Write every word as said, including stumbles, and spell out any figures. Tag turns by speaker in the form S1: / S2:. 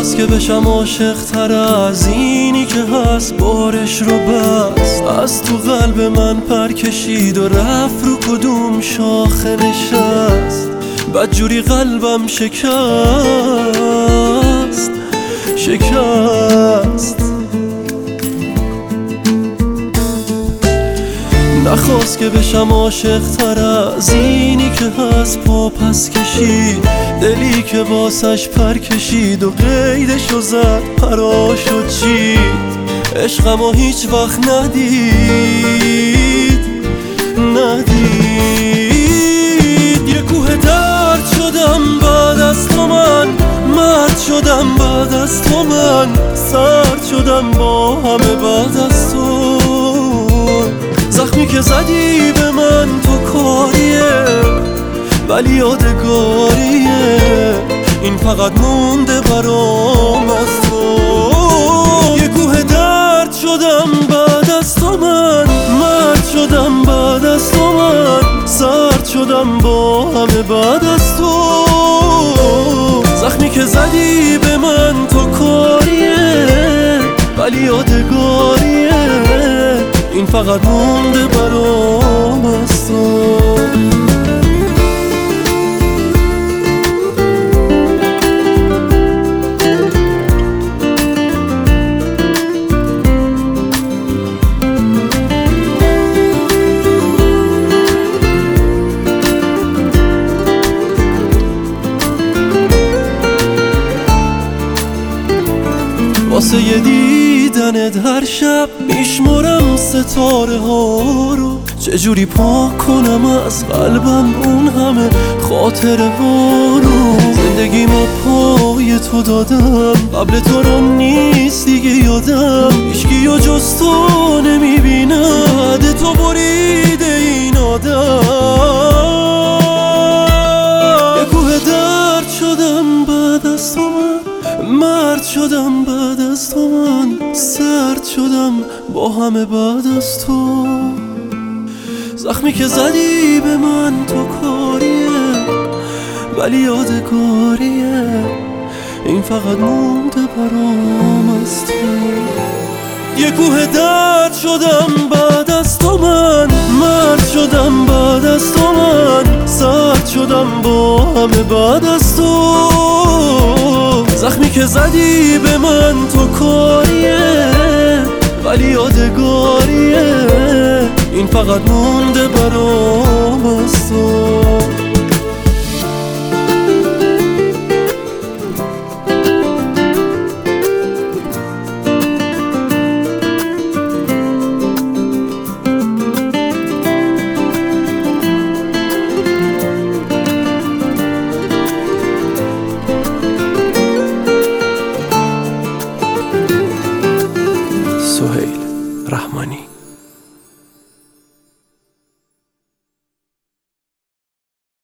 S1: نخواست که بشم عاشق تر از اینی که هست، بارش رو بست از تو قلب من پر کشید و رفت رو کدوم شاخه نشست. بدجوری قلبم شکست شکست. نخواست که بشم عاشق تر از اینی که هست، پا پس کشید دلی که واسش پر کشید و قیدشو زد پراشو چید. عشقمو هیچ وقت ندید ندید. یه کوه درد شدم بعد از تو من، مرد شدم بعد از تو من، سرد شدم با همه بعد از تو. زخمی که زدی به من تو کاریه ولی یادگاریه، این فقط مونده برام از تو. یه کوه درد شدم بعد از تو من، مرد شدم بعد از تو من، سرد شدم با همه بعد از تو. زخمی که زدی به من تو کاریه ولی یادگاریه، این فقط مونده برام از تو. واسه یه دیدنت هر شب میشمرم ستاره ها رو، چجوری پاک کنم از قلبم اون همه خاطره ها رو. زندگیمو پای تو دادم، قبل تو رو نیست دیگه یادم، هیچکی و جز تو نمیبیند، تو بریده این آدم. یه کوه درد شدم بعد از تو من، مرد شدم بعد از تو من، سرد شدم با همه بعد از تو. زخمی که زدی به من تو کاریه ولی یادگاریه، این فقط مونده برام از تو. یه کوه درد شدم بعد از تو من، مرد شدم بعد از تو من، سرد شدم با همه بعد از تو. زخمی که زدی به من تو کاریه ولی یادگاریه، این فقط مونده برام